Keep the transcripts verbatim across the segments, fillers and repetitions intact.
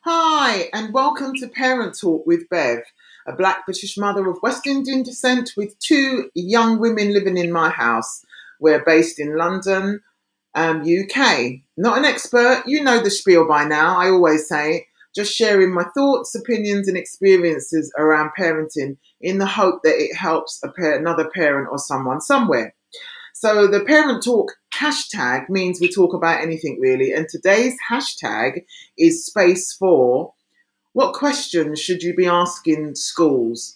Hi, and welcome to Parent Talk with Bev, a black British mother of West Indian descent with two young women living in my house. We're based in London, um, U K. Not an expert, you know the spiel by now, I always say, just sharing my thoughts, opinions, and experiences around parenting in the hope that it helps a par- another parent or someone somewhere. So the Parent Talk hashtag means we talk about anything really. And today's hashtag is space for what questions should you be asking schools?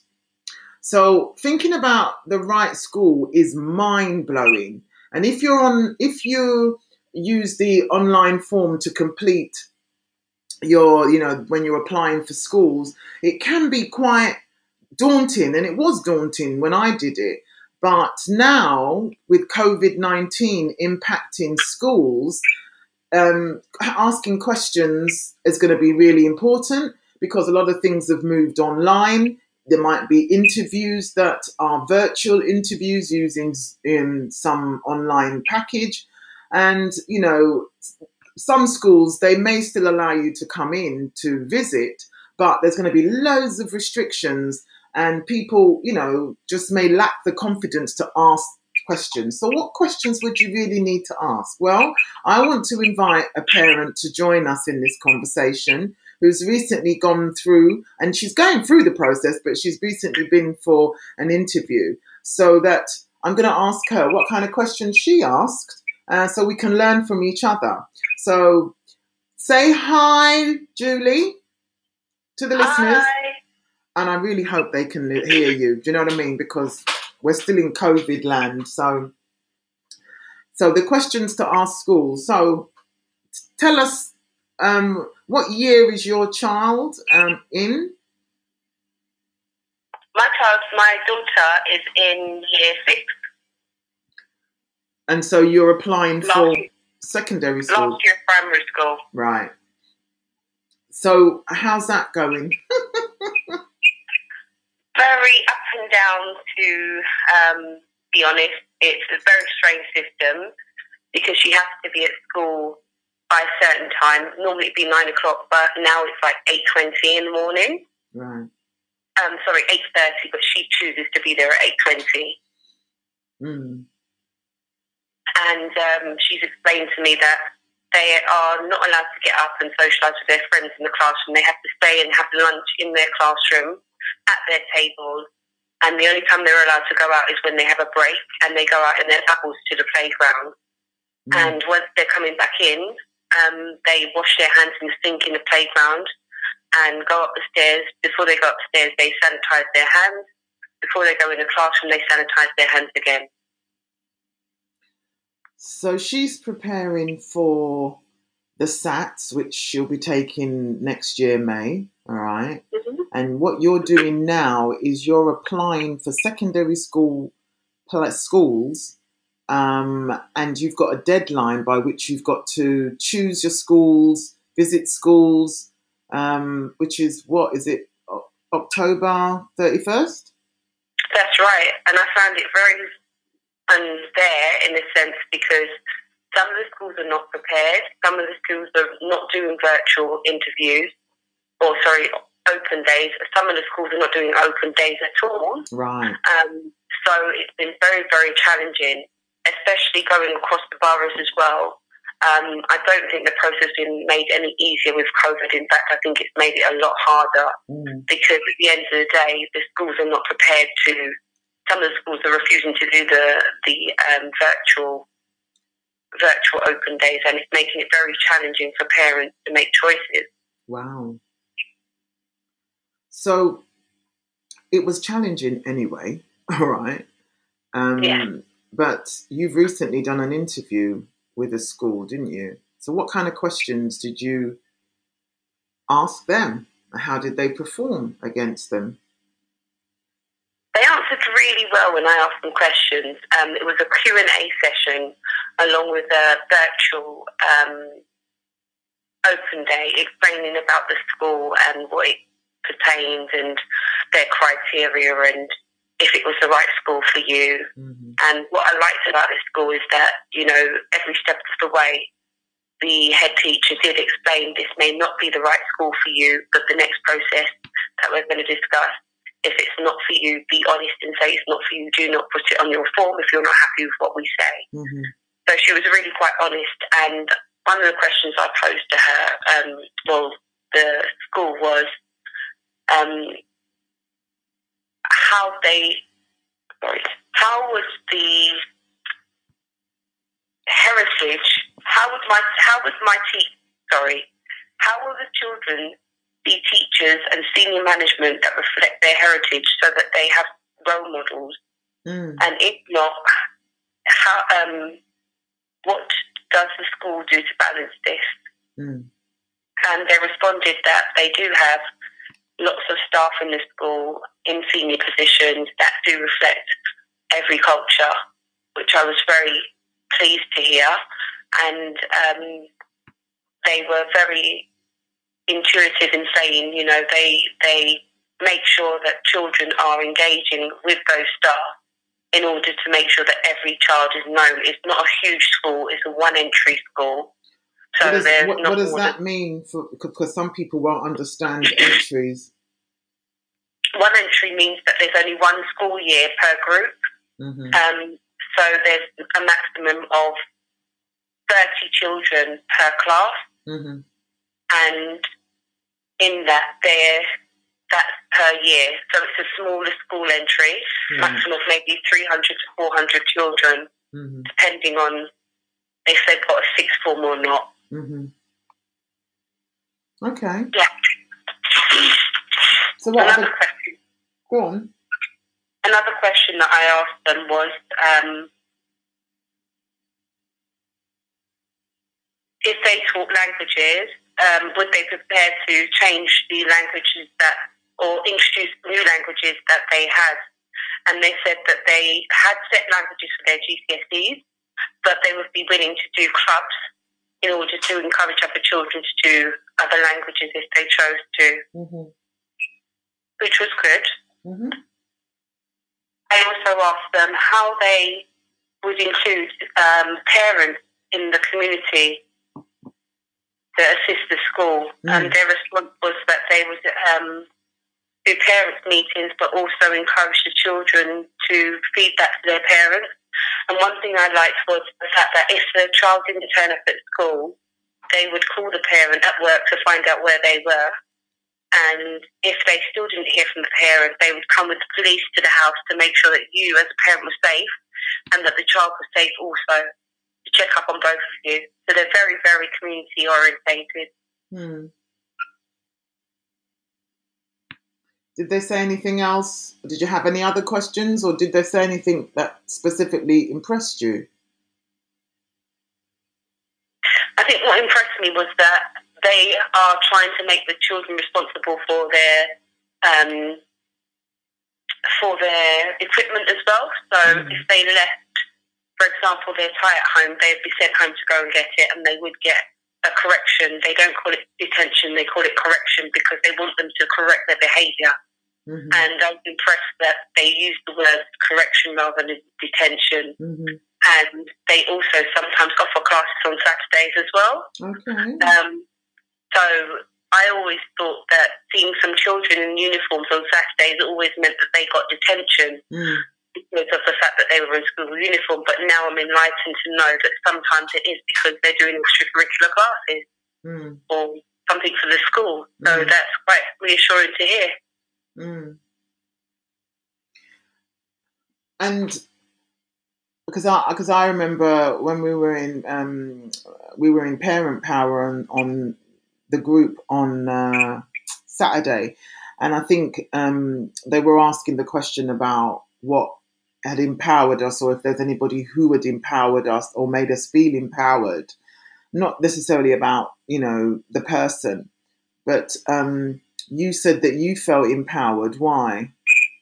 So thinking about the right school is mind blowing. And if you're on, if you use the online form to complete your, you know, when you're applying for schools, it can be quite daunting, and it was daunting when I did it. But now, with COVID nineteen impacting schools, um, asking questions is going to be really important because a lot of things have moved online. There might be interviews that are virtual interviews using in some online package. And, you know, some schools, they may still allow you to come in to visit, but there's going to be loads of restrictions and people, you know, just may lack the confidence to ask questions. So what questions would you really need to ask? Well, I want to invite a parent to join us in this conversation who's recently gone through, and she's going through the process, but she's recently been for an interview. So that I'm going to ask her what kind of questions she asked uh, so we can learn from each other. So say hi, Julie, to the listeners. Hi. And I really hope they can hear you. Do you know what I mean? Because we're still in COVID land. So, so the questions to ask schools. So tell us, um, what year is your child um, in? My child, my daughter is in year six. And so you're applying last for year, secondary school? Last year primary school. Right. So how's that going? Very up and down, to um, be honest. It's a very strange system because she has to be at school by a certain time. Normally it'd be nine o'clock, but now it's like eight twenty in the morning. Right. Um, sorry, eight thirty, but she chooses to be there at eight twenty. Mm. And um, she's explained to me that they are not allowed to get up and socialise with their friends in the classroom. They have to stay and have lunch in their classroom at their tables. And the only time they're allowed to go out is when they have a break and they go out in their bubbles to the playground. Mm. And once they're coming back in, um, they wash their hands in the sink in the playground and go up the stairs. Before they go upstairs, they sanitise their hands. Before they go in the classroom, they sanitise their hands again. So she's preparing for the SATs, which she'll be taking next year, May. All right. Mm-hmm. And what you're doing now is you're applying for secondary school schools, um, and you've got a deadline by which you've got to choose your schools, visit schools, um, which is what is it, October thirty-first? That's right. And I found it very unfair in a sense because some of the schools are not prepared. Some of the schools are not doing virtual interviews, or sorry, open days. Some of the schools are not doing open days at all. Right. Um, so it's been very, very challenging, especially going across the boroughs as well. Um, I don't think the process has been made any easier with COVID. In fact, I think it's made it a lot harder mm. because at the end of the day, the schools are not prepared to. Some of the schools are refusing to do the the um, virtual virtual open days, and it's making it very challenging for parents to make choices. Wow. So it was challenging anyway, all right. Um, yeah. But you've recently done an interview with a school, didn't you? So what kind of questions did you ask them? How did they perform against them? They answered really well when I asked them questions. Um, it was a Q and A session along with a virtual um, open day explaining about the school and what it pertains and their criteria and if it was the right school for you. Mm-hmm. And what I liked about this school is that, you know, every step of the way the head teacher did explain this may not be the right school for you, but the next process that we're going to discuss, if it's not for you, be honest and say it's not for you. Do not put it on your form if you're not happy with what we say. Mm-hmm. So she was really quite honest. And one of the questions I posed to her, um, well, the school was um, how they, sorry, how was the heritage, how would my, how would my te- sorry, how will the children be teachers and senior management that reflect their heritage so that they have role models? Mm. And if not, how, um, what does the school do to balance this? Mm. And they responded that they do have lots of staff in the school in senior positions that do reflect every culture, which I was very pleased to hear. And um, they were very intuitive in saying, you know, they they make sure that children are engaging with those staff in order to make sure that every child is known. It's not a huge school, it's a one entry school. So what, is, there's what, not what does that than, mean? For, because some people won't understand entries. One entry means that there's only one school year per group. Mm-hmm. Um, so there's a maximum of thirty children per class. Mm-hmm. And in that, there that's per year. So it's a smaller school entry, mm-hmm. maximum of maybe three hundred to four hundred children, mm-hmm. depending on if they've got a sixth form or not. Mm-hmm. Okay. Yeah. So what Another other... question. Go on. Another question that I asked them was, um, if they taught languages, um, would they prepare to change the languages that, or introduce new languages that they had? And they said that they had set languages for their G C S Es, but they would be willing to do clubs in order to encourage other children to do other languages if they chose to, mm-hmm. which was good. Mm-hmm. I also asked them how they would include um, parents in the community to assist the school. Mm. And their response was that they would um, do parents' meetings, but also encourage the children to feed that to their parents. And one thing I liked was the fact that if the child didn't turn up at school, they would call the parent at work to find out where they were. And if they still didn't hear from the parent, they would come with the police to the house to make sure that you as a parent was safe and that the child was safe also, to check up on both of you. So they're very, very community orientated. Hmm. Did they say anything else? Did you have any other questions, or did they say anything that specifically impressed you? I think what impressed me was that they are trying to make the children responsible for their um, for their equipment as well. So mm. if they left, for example, their tie at home, they'd be sent home to go and get it, and they would get a correction. They don't call it detention, they call it correction, because they want them to correct their behaviour. Mm-hmm. And I was impressed that they used the word correction rather than detention. Mm-hmm. And they also sometimes offer classes on Saturdays as well. Okay. Um, so I always thought that seeing some children in uniforms on Saturdays always meant that they got detention mm. because of the fact that they were in school uniform. But now I'm enlightened to know that sometimes it is because they're doing extracurricular classes mm. or something for the school. So mm. that's quite reassuring to hear. Mm. And because I because I remember when we were in um, we were in Parent Power on, on the group on uh, Saturday, and I think um, they were asking the question about what had empowered us, or if there's anybody who had empowered us or made us feel empowered. Not necessarily about, you know, the person, but um, you said that you felt empowered. Why?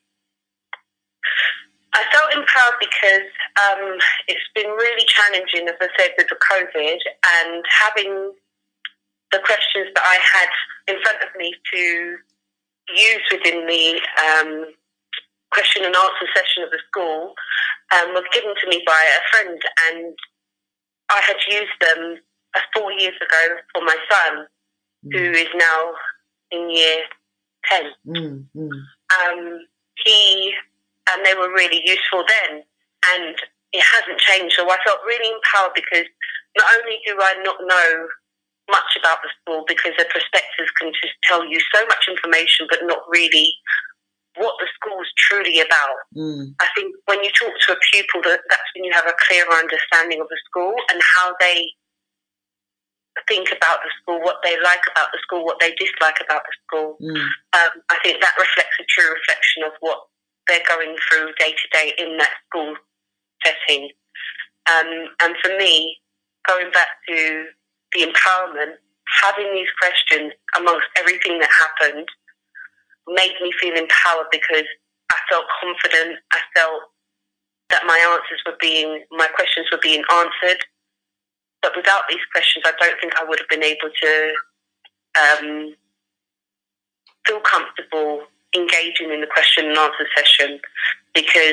I felt empowered because um, it's been really challenging, as I said, with the COVID, and having the questions that I had in front of me to use within the um, question and answer session of the school, um, was given to me by a friend, and I had used them uh, four years ago for my son, mm. who is now in year ten. Mm, mm. Um, he and they were really useful then, and it hasn't changed. So I felt really empowered because not only do I not know much about the school, because the prospectus can just tell you so much information, but not really what the school's truly about. Mm. I think when you talk to a pupil, that, that's when you have a clearer understanding of the school and how they think about the school, what they like about the school, what they dislike about the school. Mm. Um, I think that reflects a true reflection of what they're going through day to day in that school setting. Um, and for me, going back to the empowerment, having these questions amongst everything that happened made me feel empowered because I felt confident. I felt that my answers were being, my questions were being answered. But without these questions, I don't think I would have been able to um, feel comfortable engaging in the question and answer session, because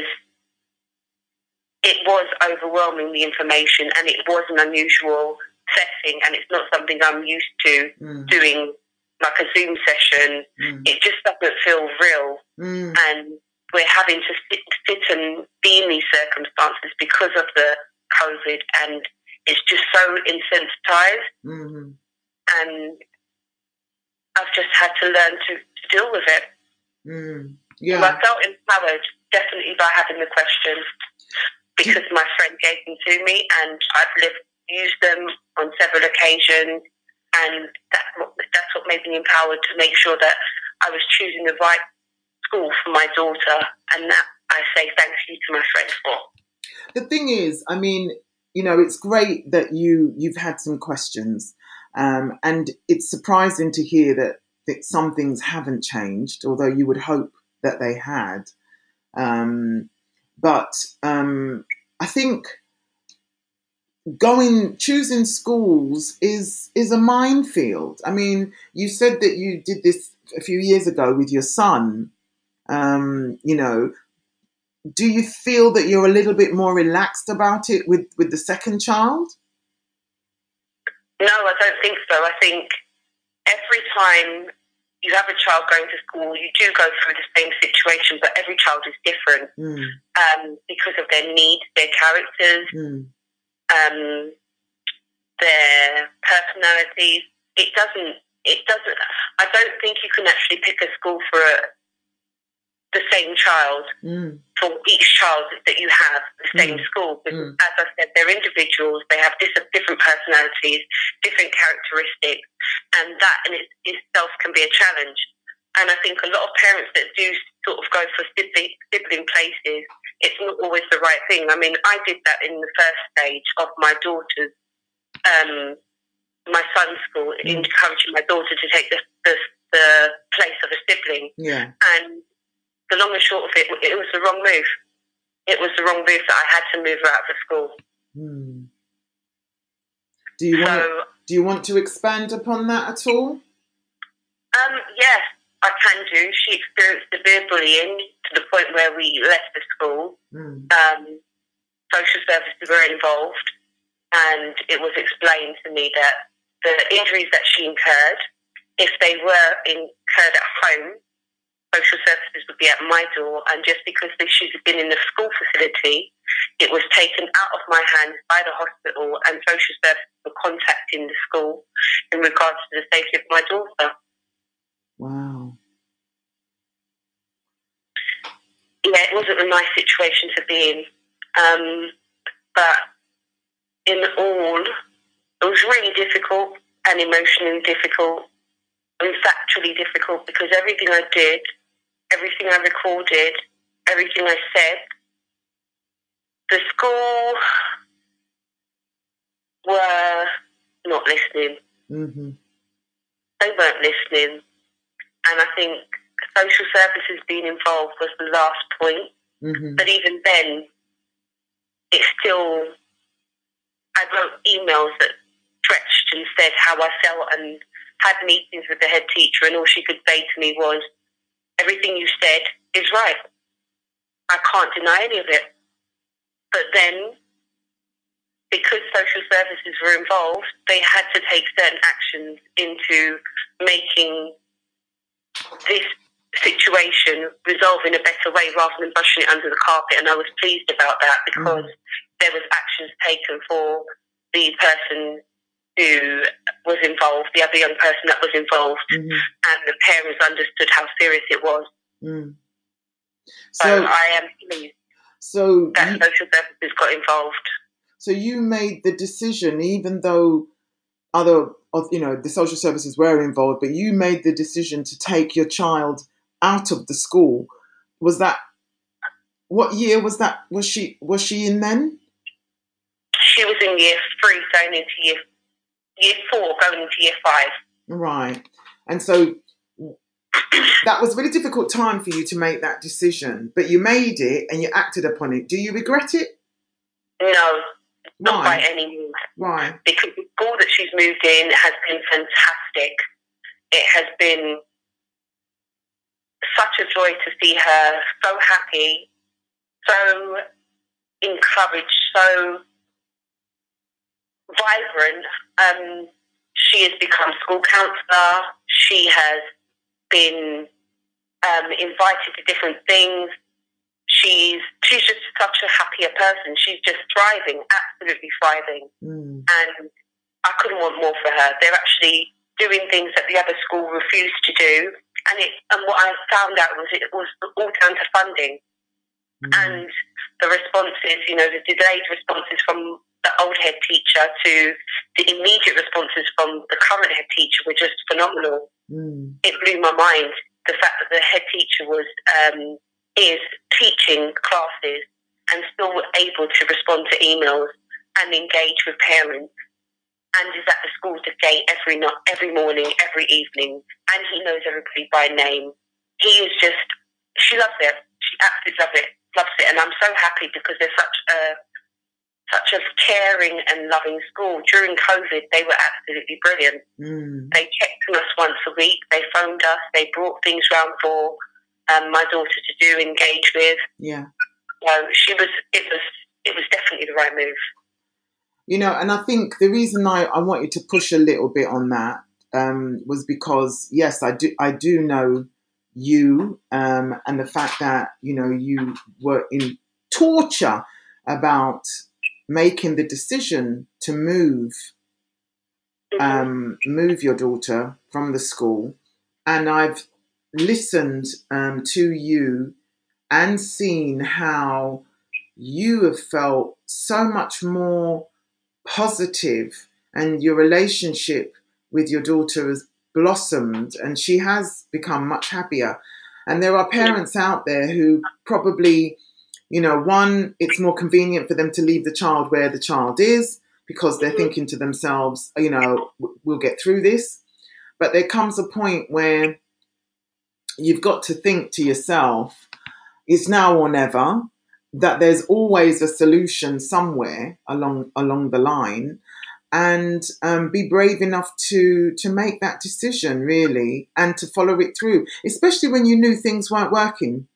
it was overwhelming, the information, and it was an unusual setting, and it's not something I'm used to mm. doing, like a Zoom session. Mm. It just doesn't feel real. Mm. And we're having to sit, sit and be in these circumstances because of the COVID, and it's just so insensitized. Mm-hmm. And I've just had to learn to, to deal with it. Mm. Yeah. So I felt empowered, definitely, by having the questions, because my friend gave them to me, and I've lived, used them on several occasions, and that's what, that's what made me empowered to make sure that I was choosing the right school for my daughter, and that I say thank you to my friend for. The thing is, I mean, you know, it's great that you, you've had some questions, um, and it's surprising to hear that, that some things haven't changed, although you would hope that they had. Um, but um, I think going choosing schools is is a minefield. I mean, you said that you did this a few years ago with your son. Um, you know, do you feel that you're a little bit more relaxed about it with, with the second child? No, I don't think so. I think every time you have a child going to school, you do go through the same situation, but every child is different mm. um, because of their needs, their characters, mm. um, their personalities. It doesn't, it doesn't, I don't think you can actually pick a school for a, the same child, mm. for each child that you have, the same mm. school. Because, mm. as I said, they're individuals, they have dis- different personalities, different characteristics, and that in it, itself can be a challenge. And I think a lot of parents that do sort of go for sibling, sibling places, it's not always the right thing. I mean, I did that in the first stage of my daughter's, um, my son's school, mm. encouraging my daughter to take the, the, the place of a sibling. Yeah. And the long and short of it, it was the wrong move. It was the wrong move that I had to move her out of school. Hmm. Do you want so, to, do you want to expand upon that at all? Um, yes, I can do. She experienced severe bullying to the point where we left the school. Mm. Um, social services were involved, and it was explained to me that the injuries that she incurred, if they were incurred at home, social services would be at my door, and just because she's been in the school facility, it was taken out of my hands by the hospital, and social services were contacting the school in regards to the safety of my daughter. Wow. Yeah, it wasn't a nice situation to be in. Um, but in all, it was really difficult and emotionally difficult and factually difficult, because everything I did, everything I recorded, everything I said, the school were not listening. Mm-hmm. They weren't listening. And I think social services being involved was the last point. Mm-hmm. But even then, it's still, I wrote emails that stretched and said how I felt, and had meetings with the head teacher, and all she could say to me was, everything you said is right. I can't deny any of it. But then because social services were involved, they had to take certain actions into making this situation resolve in a better way rather than brushing it under the carpet. And I was pleased about that because mm. there was actions taken for the person who was involved, the other young person that was involved, mm-hmm. and the parents understood how serious it was. Mm. So, so I am pleased so that you, social services got involved. So you made the decision, even though other, you know, the social services were involved, but you made the decision to take your child out of the school. Was that, what year was that? Was she was she in then? She was in year three, going into year year four, going into year five. Right, and so that was a really difficult time for you to make that decision, but you made it and you acted upon it. Do you regret it? No. Why? Not by any means. Why? Because the school that she's moved in has been fantastic. It has been such a joy to see her so happy, so encouraged, so vibrant. Um, she has become school counsellor. She has been um, invited to different things. She's she's just such a happier person. She's just thriving, absolutely thriving. Mm. And I couldn't want more for her. They're actually doing things that the other school refused to do. And it and what I found out was it was all down to funding. Mm. And the responses, you know, the delayed responses from the old head teacher to the immediate responses from the current head teacher were just phenomenal. Mm. It blew my mind. The fact that the head teacher was... Um, is teaching classes and still able to respond to emails and engage with parents, and is at the school to gate every not every morning, every evening, and he knows everybody by name. He is just, she loves it. She absolutely loves it, loves it, and I'm so happy because they're such a such a caring and loving school. During COVID, they were absolutely brilliant. Mm. They checked on us once a week. They phoned us. They brought things round for Um, my daughter to do, engage with. Yeah. So she was, it was, it was definitely the right move. You know, and I think the reason I, I wanted to push a little bit on that um, was because, yes, I do, I do know you um, and the fact that, you know, you were in torture about making the decision to move, mm-hmm. um, move your daughter from the school. And I've listened um, to you and seen how you have felt so much more positive, and your relationship with your daughter has blossomed and she has become much happier. And there are parents out there who probably, you know, one, it's more convenient for them to leave the child where the child is because they're thinking to themselves, you know, we'll get through this. But there comes a point where you've got to think to yourself, it's now or never, that there's always a solution somewhere along along the line, and um, be brave enough to to make that decision, really, and to follow it through, especially when you knew things weren't working.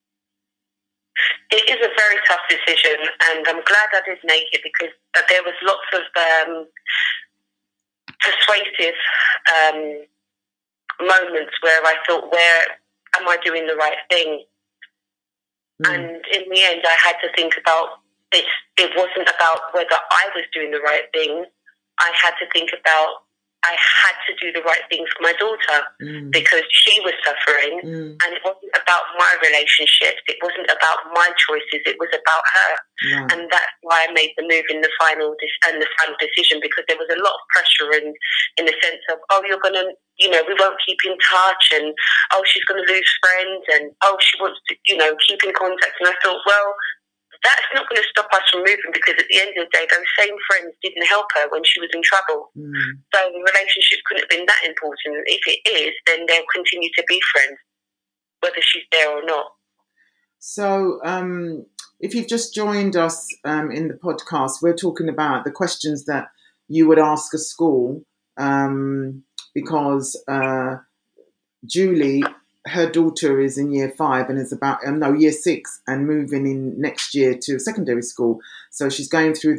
It is a very tough decision, and I'm glad I did make it because there was lots of um, persuasive um moments where I thought, where am I doing the right thing? Mm. And in the end, I had to think about it. It wasn't about whether I was doing the right thing. I had to think about, I had to do the right thing for my daughter mm. because she was suffering, mm. and it wasn't about my relationship. It wasn't about my choices. It was about her. Yeah. And that's why I made the move in the final and the final decision, because there was a lot of pressure in in the sense of, oh, you're going to, you know, we won't keep in touch, and oh, she's going to lose friends, and oh, she wants to, you know, keep in contact. And I thought, well, that's not going to stop us from moving, because at the end of the day, those same friends didn't help her when she was in trouble. Mm. So the relationship couldn't have been that important. If it is, then they'll continue to be friends, whether she's there or not. So um, if you've just joined us um, in the podcast, we're talking about the questions that you would ask a school um, because uh, Julie, her daughter is in year five and is about, um, no, year six and moving in next year to secondary school. So she's going through that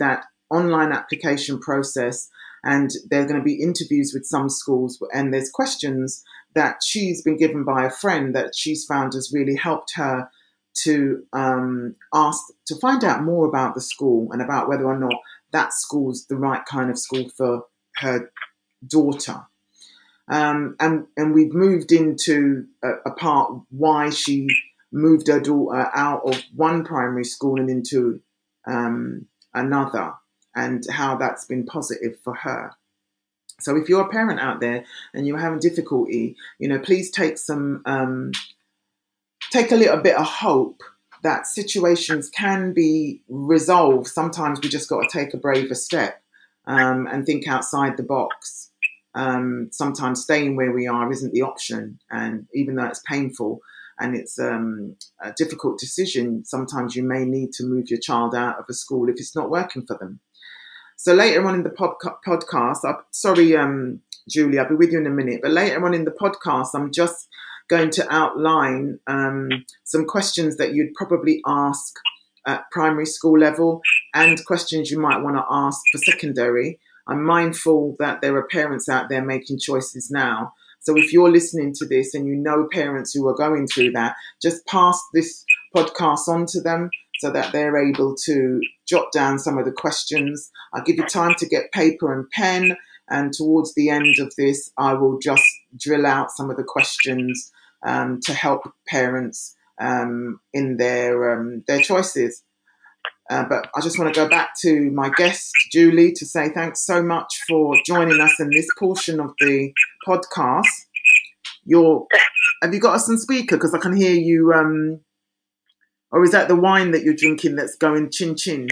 online application process, and there are going to be interviews with some schools, and there's questions that she's been given by a friend that she's found has really helped her to um, ask to find out more about the school and about whether or not that school's the right kind of school for her daughter. Um, and, and we've moved into a, a part why she moved her daughter out of one primary school and into um, another, and how that's been positive for her. So if you're a parent out there and you're having difficulty, you know, please take some, um, take a little bit of hope that situations can be resolved. Sometimes we just got to take a braver step um, and think outside the box. Um, sometimes staying where we are isn't the option, and even though it's painful and it's um, a difficult decision, sometimes you may need to move your child out of a school if it's not working for them. So later on in the pod- podcast, I'm sorry, um, Julie, I'll be with you in a minute, but later on in the podcast, I'm just going to outline um, some questions that you'd probably ask at primary school level and questions you might want to ask for secondary. I'm mindful that there are parents out there making choices now. So if you're listening to this and you know parents who are going through that, just pass this podcast on to them so that they're able to jot down some of the questions. I'll give you time to get paper and pen, and towards the end of this, I will just drill out some of the questions um, to help parents um, in their um, their choices. Uh, but I just want to go back to my guest, Julie, to say thanks so much for joining us in this portion of the podcast. You're, have you got us on speaker? Because I can hear you. Um, or is that the wine that you're drinking that's going chin chin?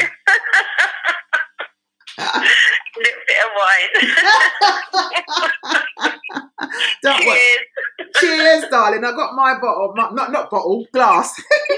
A little bit of wine. Don't Cheers. Cheers, darling. I got my bottle, not not, not bottle, glass.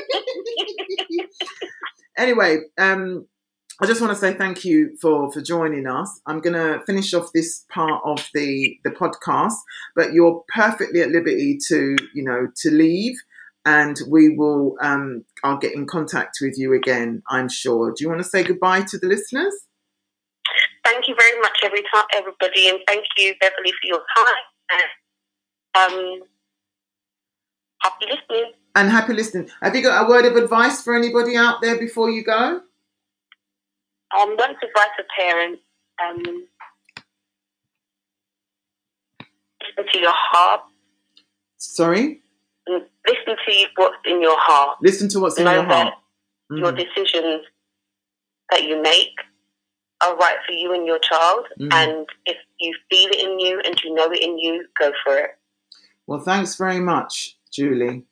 Anyway, um, I just want to say thank you for, for joining us. I'm going to finish off this part of the, the podcast, but you're perfectly at liberty to, you know, to leave, and we will, um, I'll get in contact with you again, I'm sure. Do you want to say goodbye to the listeners? Thank you very much, every time, everybody, and thank you, Beverly, for your time. Um, happy listening. And happy listening. Have you got a word of advice for anybody out there before you go? Um, one advice to parents, um, listen to your heart. Sorry? Listen to what's in your heart. Listen to what's in know your heart. That mm-hmm. Your decisions that you make are right for you and your child. Mm-hmm. And if you feel it in you and you know it in you, go for it. Well, thanks very much, Julie.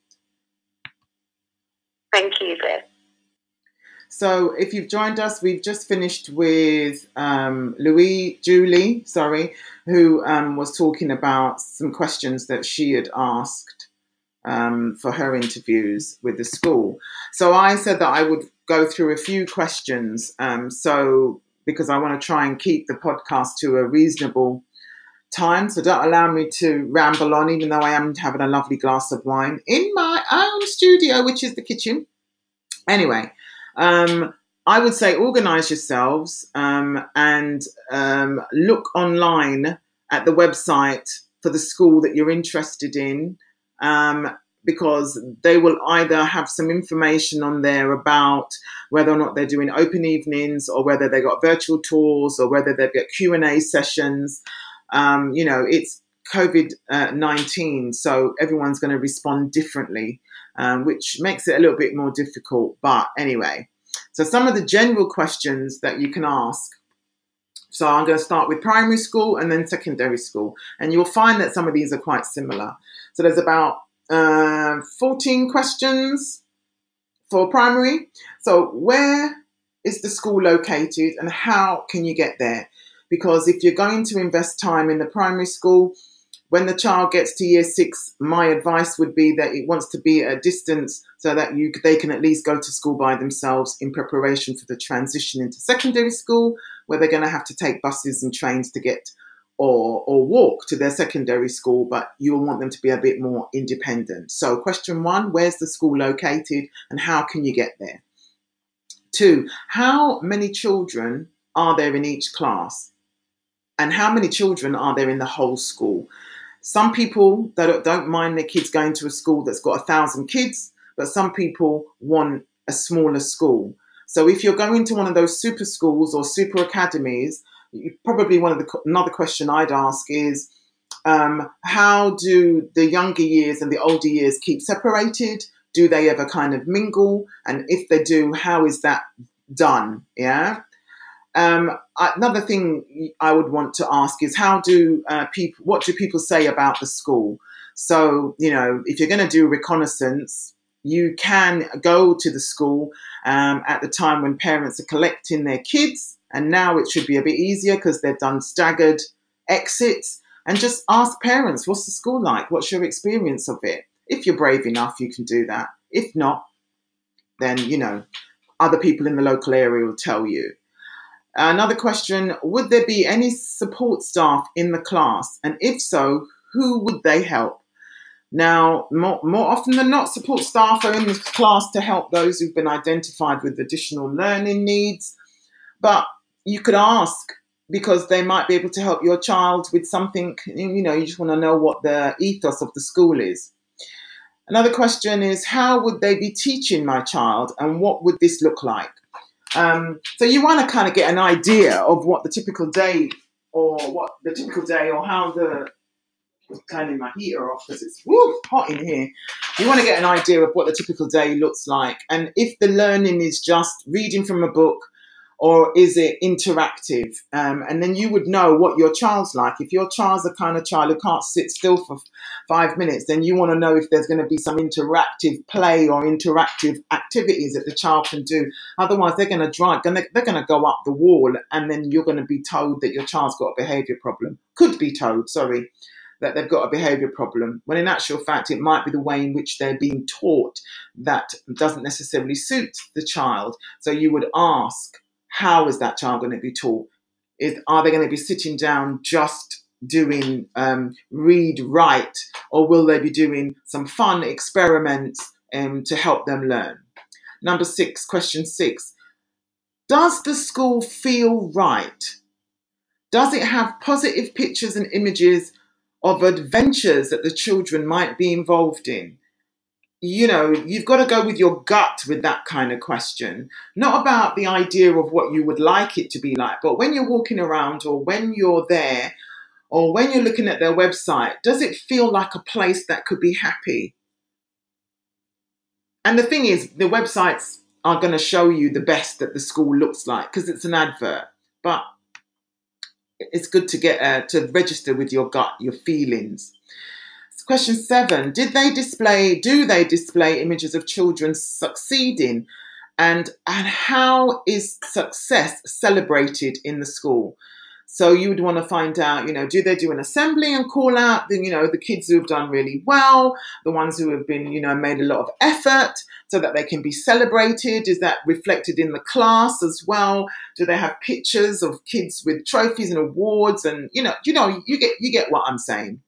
Thank you, Beth. So if you've joined us, we've just finished with um, Louis, Julie, sorry, who um, was talking about some questions that she had asked um, for her interviews with the school. So I said that I would go through a few questions. Um, so because I want to try and keep the podcast to a reasonable time. So don't allow me to ramble on, even though I am having a lovely glass of wine in my own studio, which is the kitchen. Anyway, um, I would say organise yourselves um, and um, look online at the website for the school that you're interested in, um, because they will either have some information on there about whether or not they're doing open evenings, or whether they got virtual tours, or whether they've got Q and A sessions. Um, you know, it's COVID nineteen, so everyone's going to respond differently, um, which makes it a little bit more difficult. But anyway, so some of the general questions that you can ask. So I'm going to start with primary school and then secondary school. And you'll find that some of these are quite similar. So there's about uh, fourteen questions for primary. So where is the school located and how can you get there? Because if you're going to invest time in the primary school, when the child gets to year six, my advice would be that it wants to be at a distance so that you they can at least go to school by themselves in preparation for the transition into secondary school, where they're going to have to take buses and trains to get or or walk to their secondary school, but you will want them to be a bit more independent. So question one, where's the school located and how can you get there? Two, how many children are there in each class? And how many children are there in the whole school? Some people that don't mind their kids going to a school that's got a thousand kids, but some people want a smaller school. So if you're going to one of those super schools or super academies, you, probably one of the another question I'd ask is, um, how do the younger years and the older years keep separated? Do they ever kind of mingle? And if they do, how is that done? Yeah. Um, another thing I would want to ask is, how do uh, people? What do people say about the school? So, you know, if you're going to do reconnaissance, you can go to the school um, at the time when parents are collecting their kids, and now it should be a bit easier because they've done staggered exits. And just ask parents, what's the school like? What's your experience of it? If you're brave enough, you can do that. If not, then, you know, other people in the local area will tell you. Another question, would there be any support staff in the class? And if so, who would they help? Now, more, more often than not, support staff are in the class to help those who've been identified with additional learning needs. But you could ask, because they might be able to help your child with something, you know, you just want to know what the ethos of the school is. Another question is, how would they be teaching my child, and what would this look like? Um, so you want to kind of get an idea of what the typical day, or what the typical day, or how the, I'm turning my heater off because it's woo, hot in here. You want to get an idea of what the typical day looks like, and if the learning is just reading from a book, or is it interactive? Um, and then you would know what your child's like. If your child's the kind of child who can't sit still for five minutes, then you want to know if there's going to be some interactive play or interactive activities that the child can do. Otherwise, they're going to drive, they're going to go up the wall, and then you're going to be told that your child's got a behaviour problem. Could be told, sorry, that they've got a behaviour problem, when in actual fact it might be the way in which they're being taught that doesn't necessarily suit the child. So you would ask, how is that child going to be taught? Is, are they going to be sitting down just doing um, read, write, or will they be doing some fun experiments um, to help them learn? Number six, question six. Does the school feel right? Does it have positive pictures and images of adventures that the children might be involved in? You know, you've got to go with your gut with that kind of question. Not about the idea of what you would like it to be like, but when you're walking around, or when you're there, or when you're looking at their website, does it feel like a place that could be happy? And the thing is, the websites are going to show you the best that the school looks like because it's an advert. But it's good to get uh, to register with your gut, your feelings. Question seven, did they display, do they display images of children succeeding, and, and how is success celebrated in the school? So you would want to find out, you know, do they do an assembly and call out the, you know, the kids who have done really well, the ones who have been, you know, made a lot of effort so that they can be celebrated? Is that reflected in the class as well? Do they have pictures of kids with trophies and awards? And, you know, you know, you get, you get what I'm saying.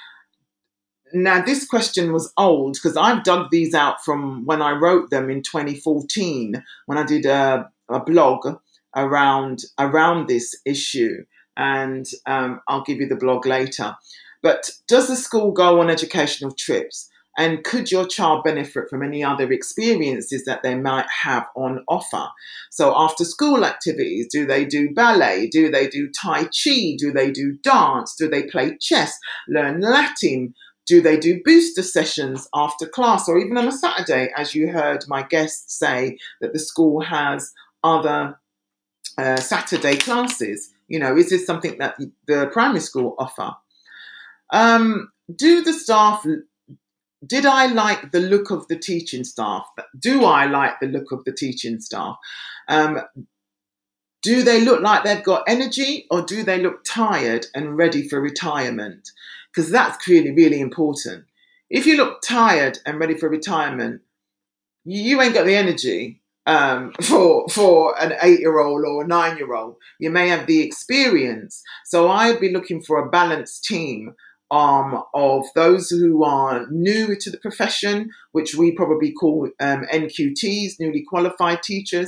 Now, this question was old because I've dug these out from when I wrote them in twenty fourteen, when I did a, a blog around around this issue. And um, I'll give you the blog later. But does the school go on educational trips? And could your child benefit from any other experiences that they might have on offer? So after school activities, do they do ballet? Do they do Tai Chi? Do they do dance? Do they play chess? Learn Latin? Do they do booster sessions after class, or even on a Saturday, as you heard my guest say that the school has other uh, Saturday classes? You know, is this something that the primary school offer? Um, do the staff, did I like the look of the teaching staff? Do I like the look of the teaching staff? Um, do they look like they've got energy, or do they look tired and ready for retirement? Because that's really, really important. If you look tired and ready for retirement, you ain't got the energy um, for for an eight-year-old or a nine-year-old. You may have the experience. So I'd be looking for a balanced team um, of those who are new to the profession, which we probably call um, N Q Ts, newly qualified teachers,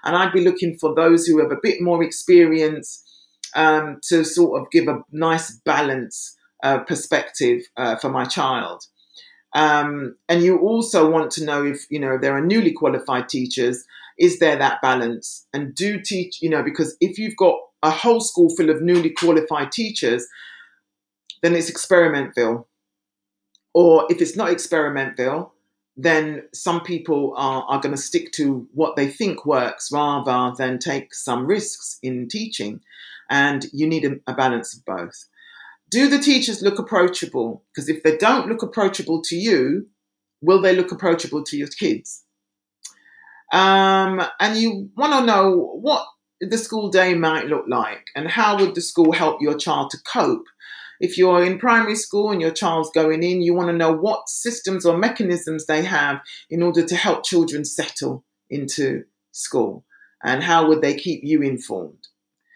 And I'd be looking for those who have a bit more experience um, to sort of give a nice balance uh, perspective uh, for my child. Um, and you also want to know if, you know, there are newly qualified teachers, is there that balance? And do teach, you know, because if you've got a whole school full of newly qualified teachers, then it's Experimentville. Or if it's not Experimentville, then some people are, are going to stick to what they think works rather than take some risks in teaching. And you need a, a balance of both. Do the teachers look approachable? Because if they don't look approachable to you, will they look approachable to your kids? Um, and you want to know what the school day might look like and how would the school help your child to cope. If you're in primary school and your child's going in, you want to know what systems or mechanisms they have in order to help children settle into school, and how would they keep you informed.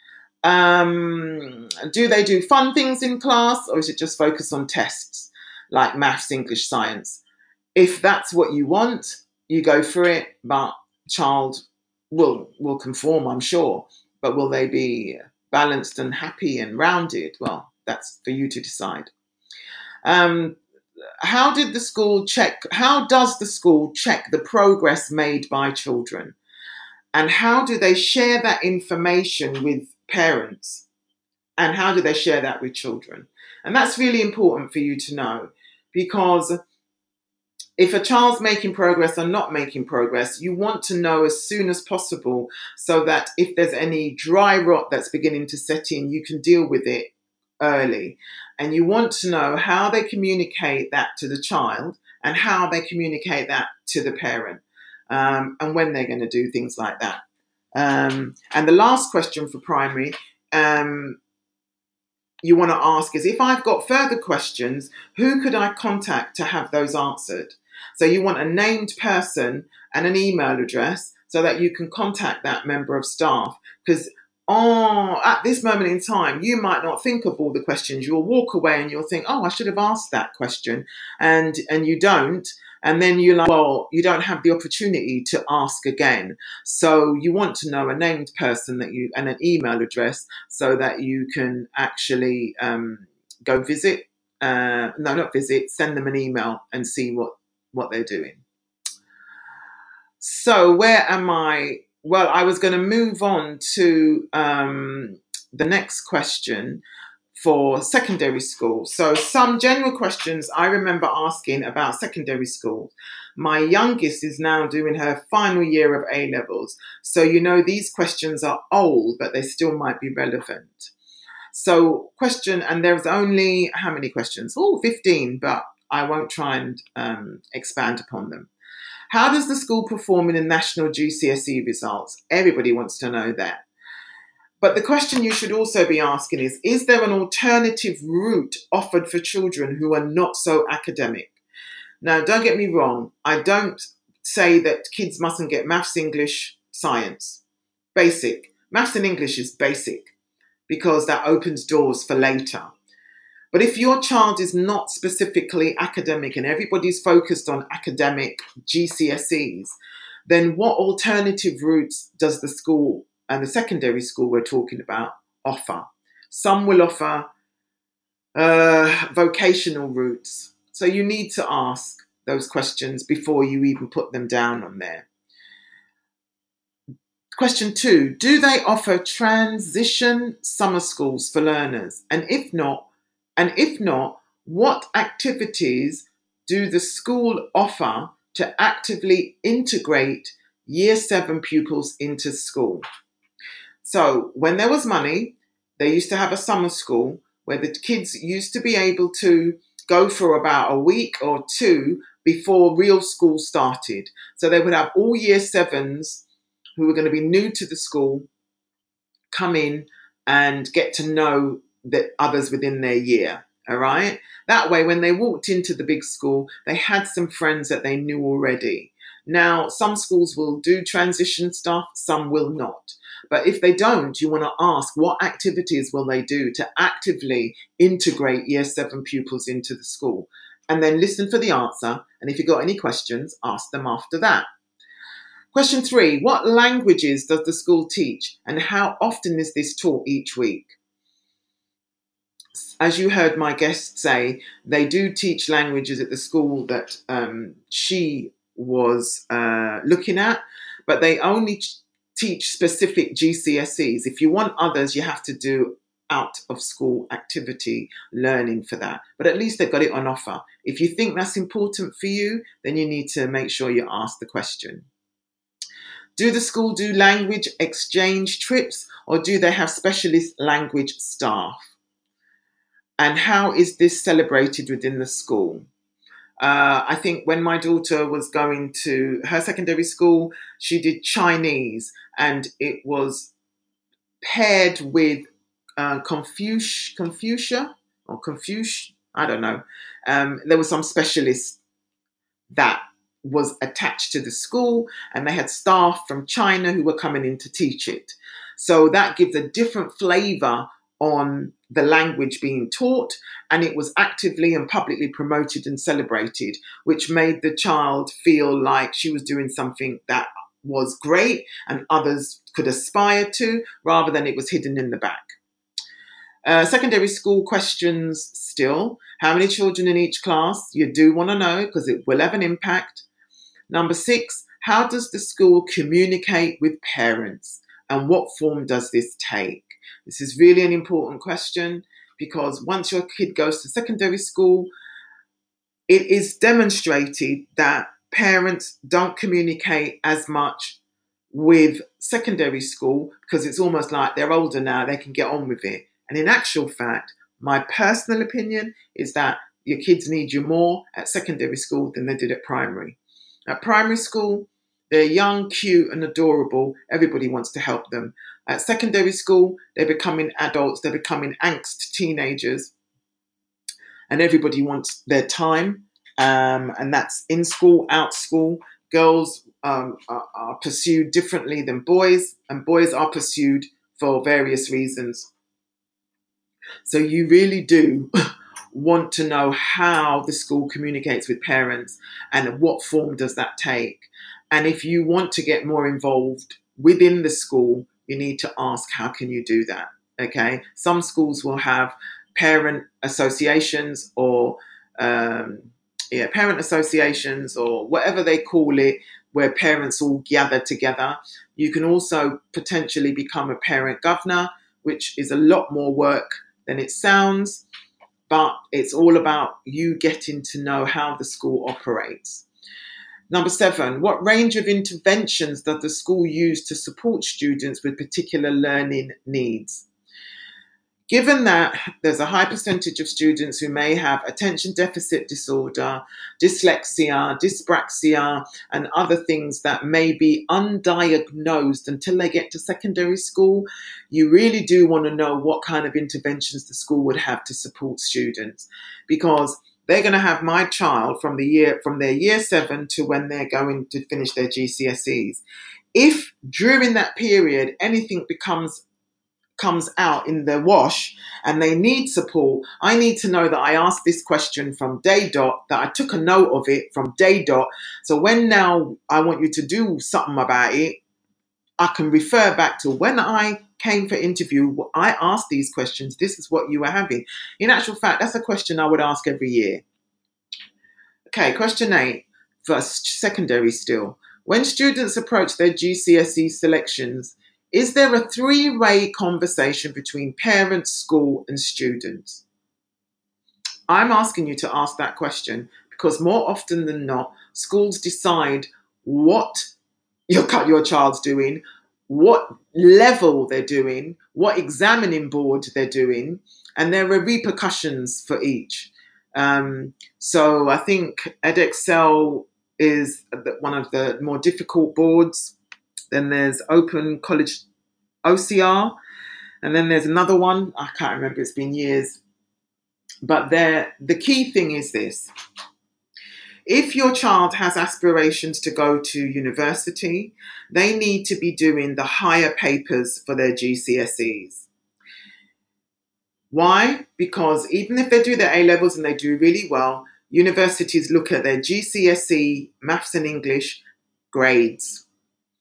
Um, do they do fun things in class, or is it just focus on tests like maths, English, science? If that's what you want, you go for it, but child will will conform, I'm sure. But will they be balanced and happy and rounded? Well, that's for you to decide. Um, how did the school check, how does the school check the progress made by children? And how do they share that information with parents? And how do they share that with children? And that's really important for you to know, because if a child's making progress or not making progress, you want to know as soon as possible so that if there's any dry rot that's beginning to set in, you can deal with it early. And you want to know how they communicate that to the child and how they communicate that to the parent, um, and when they're going to do things like that. Um, and the last question for primary, um, you want to ask is, if I've got further questions, who could I contact to have those answered? So you want a named person and an email address so that you can contact that member of staff. Because oh, at this moment in time, you might not think of all the questions. You'll walk away and you'll think, oh, I should have asked that question. And, and you don't. And then you're like, well, you don't have the opportunity to ask again. So you want to know a named person that you and an email address so that you can actually um, go visit. Uh, no, not visit. Send them an email and see what, what they're doing. So where am I? Well, I was going to move on to um, the next question for secondary school. So some general questions I remember asking about secondary school. My youngest is now doing her final year of A-levels. So, you know, these questions are old, but they still might be relevant. So question, and there's only, how many questions? Oh, fifteen, but I won't try and um, expand upon them. How does the school perform in the national G C S E results? Everybody wants to know that. But the question you should also be asking is, is there an alternative route offered for children who are not so academic? Now, don't get me wrong. I don't say that kids mustn't get maths, English, science. Basic. Maths and English is basic because that opens doors for later. But if your child is not specifically academic and everybody's focused on academic G C S Es, then what alternative routes does the school and the secondary school we're talking about offer? Some will offer uh, vocational routes. So you need to ask those questions before you even put them down on there. Question two, do they offer transition summer schools for learners? And if not, and if not, what activities do the school offer to actively integrate year seven pupils into school? So when there was money, they used to have a summer school where the kids used to be able to go for about a week or two before real school started. So they would have all year sevens who were going to be new to the school come in and get to know the others within their year. All right. That way, when they walked into the big school, they had some friends that they knew already. Now, some schools will do transition stuff, some will not. But if they don't, you want to ask what activities will they do to actively integrate year seven pupils into the school? And then listen for the answer. And if you've got any questions, ask them after that. Question three, what languages does the school teach and how often is this taught each week? As you heard my guest say, they do teach languages at the school that um, she was uh, looking at, but they only teach specific G C S Es. If you want others, you have to do out of school activity learning for that. But at least they've got it on offer. If you think that's important for you, then you need to make sure you ask the question. Do the school do language exchange trips, or do they have specialist language staff? And how is this celebrated within the school? Uh, I think when my daughter was going to her secondary school, she did Chinese, and it was paired with uh, Confucius, Confucia or Confucius, I don't know. Um, there was some specialist that was attached to the school, and they had staff from China who were coming in to teach it. So that gives a different flavour on the language being taught, and it was actively and publicly promoted and celebrated, which made the child feel like she was doing something that was great and others could aspire to, rather than it was hidden in the back. Uh, secondary school questions still. How many children in each class? You do want to know because it will have an impact. Number six, how does the school communicate with parents and what form does this take? This is really an important question because once your kid goes to secondary school, it is demonstrated that parents don't communicate as much with secondary school because it's almost like they're older now, they can get on with it. And in actual fact, my personal opinion is that your kids need you more at secondary school than they did at primary. At primary school, they're young, cute, and adorable. Everybody wants to help them. At secondary school, they're becoming adults, they're becoming angst teenagers, and everybody wants their time. Um, and that's in school, out school. Girls um, are, are pursued differently than boys, and boys are pursued for various reasons. So you really do want to know how the school communicates with parents and what form does that take. And if you want to get more involved within the school, you need to ask, how can you do that? Okay. Some schools will have parent associations or um, yeah, parent associations or whatever they call it, where parents all gather together. You can also potentially become a parent governor, which is a lot more work than it sounds, but it's all about you getting to know how the school operates. Number seven, what range of interventions does the school use to support students with particular learning needs? Given that there's a high percentage of students who may have attention deficit disorder, dyslexia, dyspraxia, and other things that may be undiagnosed until they get to secondary school, you really do want to know what kind of interventions the school would have to support students, because they're going to have my child from the year from their year seven to when they're going to finish their G C S Es. If during that period anything becomes comes out in the wash and they need support, I need to know that I asked this question from day dot, that I took a note of it from day dot. So when now I want you to do something about it, I can refer back to when I came for interview, I asked these questions, this is what you were having. In actual fact, that's a question I would ask every year. Okay, question eight, for secondary still. When students approach their G C S E selections, is there a three-way conversation between parents, school, and students? I'm asking you to ask that question because more often than not, schools decide what your, your child's doing, what level they're doing, what examining board they're doing, and there are repercussions for each. Um, so I think Edexcel is one of the more difficult boards. Then there's Open College O C R. And then there's another one. I can't remember. It's been years. But there, the key thing is this. If your child has aspirations to go to university, they need to be doing the higher papers for their G C S Es. Why? Because even if they do their A-levels and they do really well, universities look at their G C S E, maths and English grades.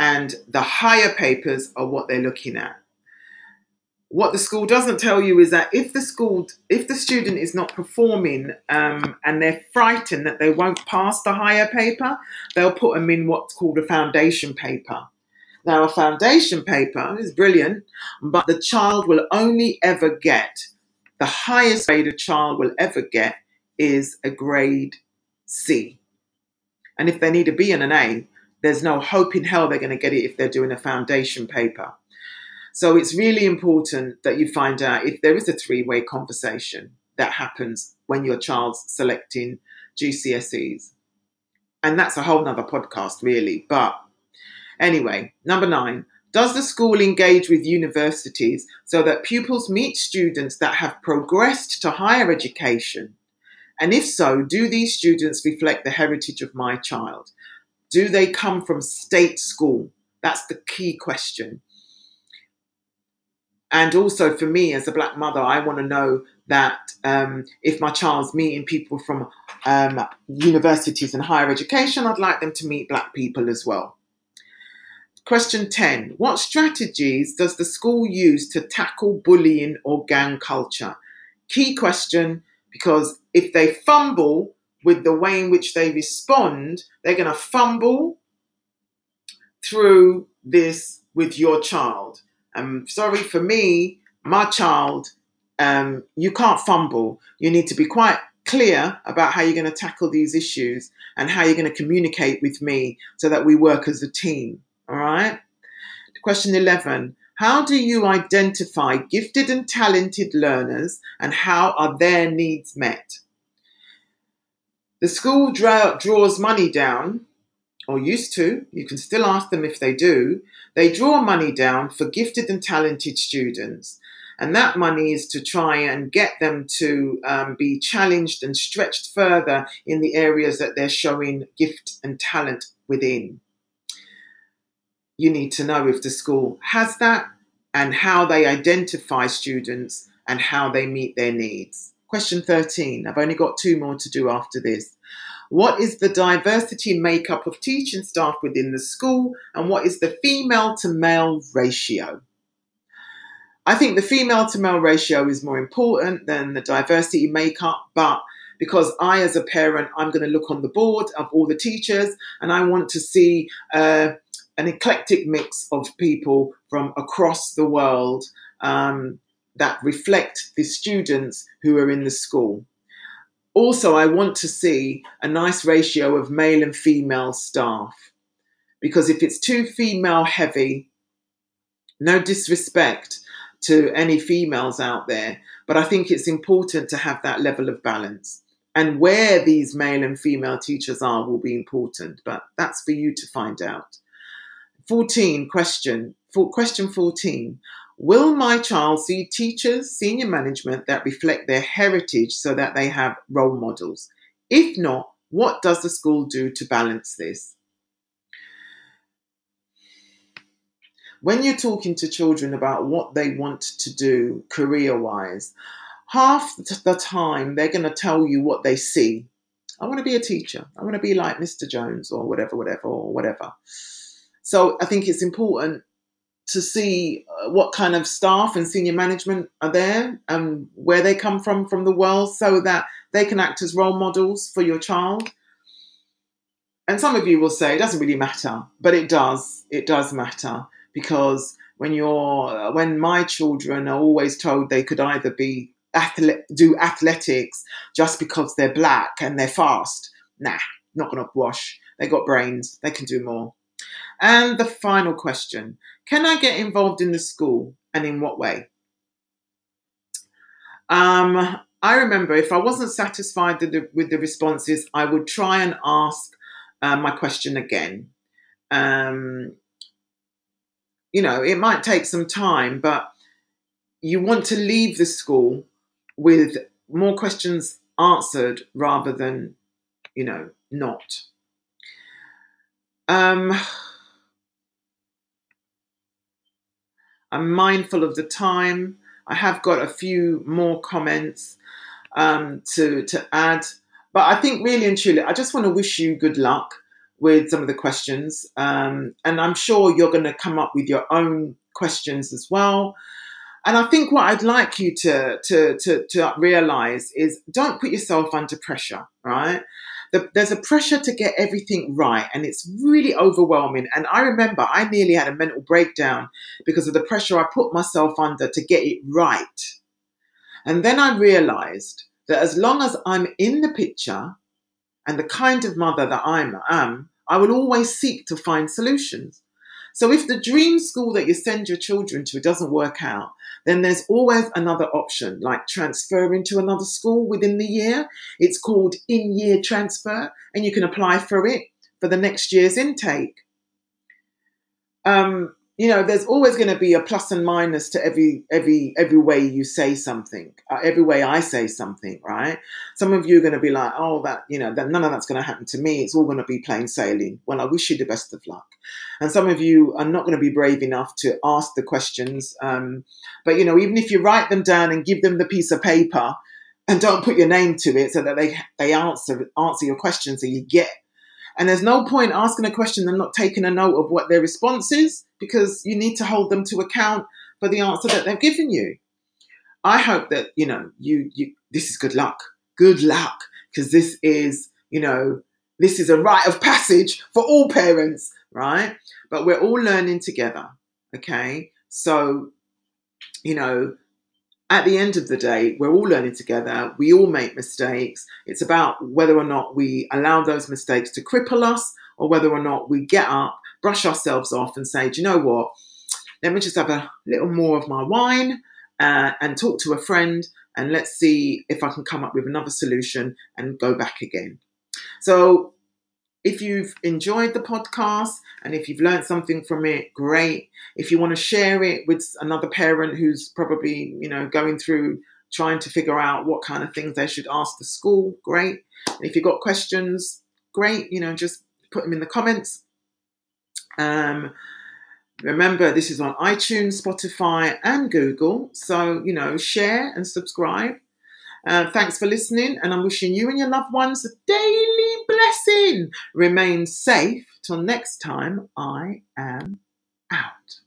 and the higher papers are what they're looking at. What the school doesn't tell you is that if the school, if the student is not performing um, and they're frightened that they won't pass the higher paper, they'll put them in what's called a foundation paper. Now, a foundation paper is brilliant, but the child will only ever get, the highest grade a child will ever get is a grade C. And if they need a B and an A, there's no hope in hell they're going to get it if they're doing a foundation paper. So it's really important that you find out if there is a three-way conversation that happens when your child's selecting G C S Es. And that's a whole nother podcast, really. But anyway, number nine, does the school engage with universities so that pupils meet students that have progressed to higher education? And if so, do these students reflect the heritage of my child? Do they come from state school? That's the key question. And also for me as a black mother, I want to know that um, if my child's meeting people from um, universities and higher education, I'd like them to meet black people as well. Question ten, what strategies does the school use to tackle bullying or gang culture? Key question, because if they fumble with the way in which they respond, they're going to fumble through this with your child. I'm sorry, for me, my child, um, you can't fumble. You need to be quite clear about how you're going to tackle these issues and how you're going to communicate with me so that we work as a team. All right. Question eleven. How do you identify gifted and talented learners and how are their needs met? The school draw, draws money down, or used to, you can still ask them if they do, they draw money down for gifted and talented students. And that money is to try and get them to um, be challenged and stretched further in the areas that they're showing gift and talent within. You need to know if the school has that and how they identify students and how they meet their needs. Question thirteen, I've only got two more to do after this. What is the diversity makeup of teaching staff within the school and what is the female to male ratio? I think the female to male ratio is more important than the diversity makeup, but because I, as a parent, I'm going to look on the board of all the teachers and I want to see uh, an eclectic mix of people from across the world um, that reflect the students who are in the school. Also, I want to see a nice ratio of male and female staff, because if it's too female heavy, no disrespect to any females out there, but I think it's important to have that level of balance. And where these male and female teachers are will be important, but that's for you to find out. fourteen, question, for question fourteen. Will my child see teachers, senior management that reflect their heritage so that they have role models? If not, what does the school do to balance this? When you're talking to children about what they want to do career-wise, half the time they're going to tell you what they see. I want to be a teacher. I want to be like Mister Jones or whatever, whatever, or whatever. So I think it's important to see what kind of staff and senior management are there and where they come from from the world so that they can act as role models for your child. And some of you will say it doesn't really matter, but it does. It does matter, because when you're, when my children are always told they could either be athlete, do athletics just because they're black and they're fast, nah, not gonna wash. They got brains. They can do more. And the final question, can I get involved in the school and in what way? Um, I remember if I wasn't satisfied with the, with the responses, I would try and ask uh, my question again. Um, you know, it might take some time, but you want to leave the school with more questions answered rather than, you know, not. Um, I'm mindful of the time. I have got a few more comments um, to, to add. But I think really and truly, I just want to wish you good luck with some of the questions. Um, and I'm sure you're going to come up with your own questions as well. And I think what I'd like you to, to, to, to realize is don't put yourself under pressure, right? The, there's a pressure to get everything right, and it's really overwhelming. And I remember I nearly had a mental breakdown because of the pressure I put myself under to get it right. And then I realized that as long as I'm in the picture and the kind of mother that I am, I will always seek to find solutions. So if the dream school that you send your children to doesn't work out, then there's always another option, like transferring to another school within the year. It's called in-year transfer, and you can apply for it for the next year's intake. Um, you know, there's always going to be a plus and minus to every every every way you say something, uh, every way I say something, right? Some of you are going to be like, oh, that, you know, that none of that's going to happen to me. It's all going to be plain sailing. Well, I wish you the best of luck. And some of you are not going to be brave enough to ask the questions. Um, but, you know, even if you write them down and give them the piece of paper and don't put your name to it so that they they answer answer your question so you get. And there's no point asking a question and not taking a note of what their response is, because you need to hold them to account for the answer that they've given you. I hope that, you know, you, you this is good luck. Good luck. Because this is, you know, this is a rite of passage for all parents, right? But we're all learning together, okay? So, you know, at the end of the day, we're all learning together. We all make mistakes. It's about whether or not we allow those mistakes to cripple us, or whether or not we get up, brush ourselves off and say, do you know what? Let me just have a little more of my wine uh, and talk to a friend, and let's see if I can come up with another solution and go back again. So if you've enjoyed the podcast and if you've learned something from it, great. If you want to share it with another parent who's probably, you know, going through trying to figure out what kind of things they should ask the school, great. And if you've got questions, great. You know, just put them in the comments. Um, remember, this is on iTunes, Spotify, and Google. So, you know, share and subscribe. Uh, thanks for listening, and I'm wishing you and your loved ones a daily blessing. Remain safe. Till next time, I am out.